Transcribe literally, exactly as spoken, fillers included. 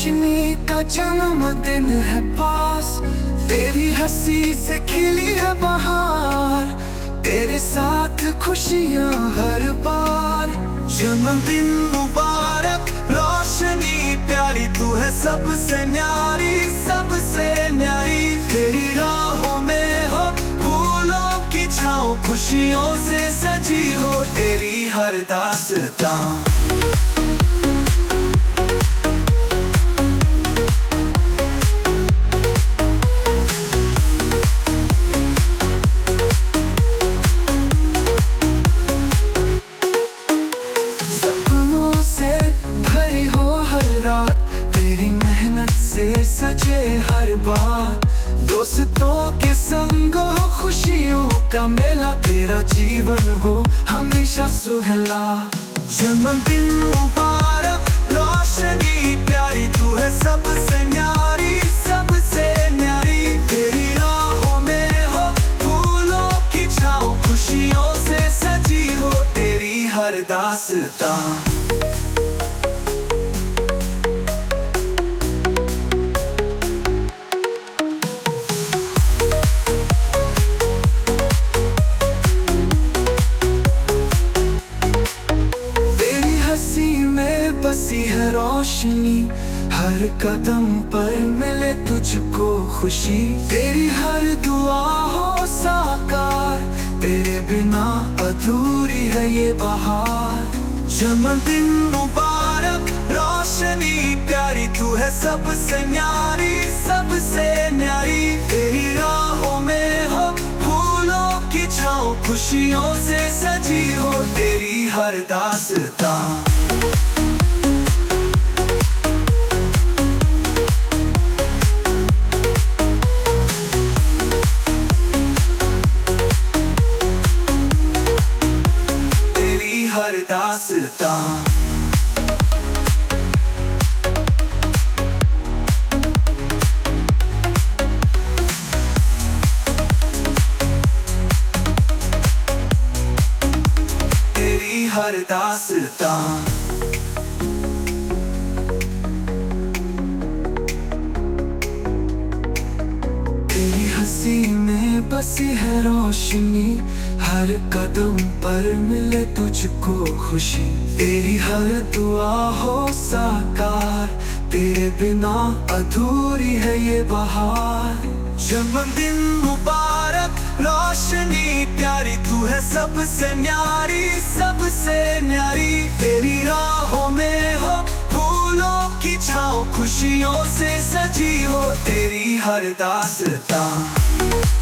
रोशनी का जन्मदिन है पास, तेरी हंसी से खिली है बहार, तेरे साथ खुशियाँ हर बार। जन्मदिन मुबारक रोशनी प्यारी, तू है सबसे न्यारी सबसे न्यारी। तेरी राहों में हो फूलों की छाँव, खुशियों से सजी हो तेरी हर दास्तां। सजे हर बार दोस्तों के संग हो, खुशियों का मेला तेरा जीवन हो हमेशा सुहेला। जन्मदिन मुबारक रोशनी प्यारी, तू है सबसे न्यारी सबसे न्यारी। तेरी राहों में हो फूलों की छाँव, खुशियों से सजी हो तेरी हर दास्तां। बसी है रोशनी, हर कदम पर मिले तुझको खुशी। तेरी हर दुआ हो साकार, तेरे बिना अधूरी है ये बहार। जन्मदिन मुबारक रोशनी प्यारी, तू है सबसे न्यारी सबसे न्यारी। तेरी राहों में हो फूलों की छाँव, खुशियों से सजी हो तेरी हर दास्तां। हर दास्तां। तेरी हर दास्तां। तेरी हंसी में बसी है रोशनी, हर कदम पर मिले तुझको खुशी। तेरी हर दुआ हो साकार, तेरे बिना अधूरी है ये बहार। जन्मदिन मुबारक रोशनी प्यारी, तू है सबसे न्यारी सबसे न्यारी। तेरी राहों में हो फूलों की छाँव, खुशियों से सजी हो तेरी हर दास्तां।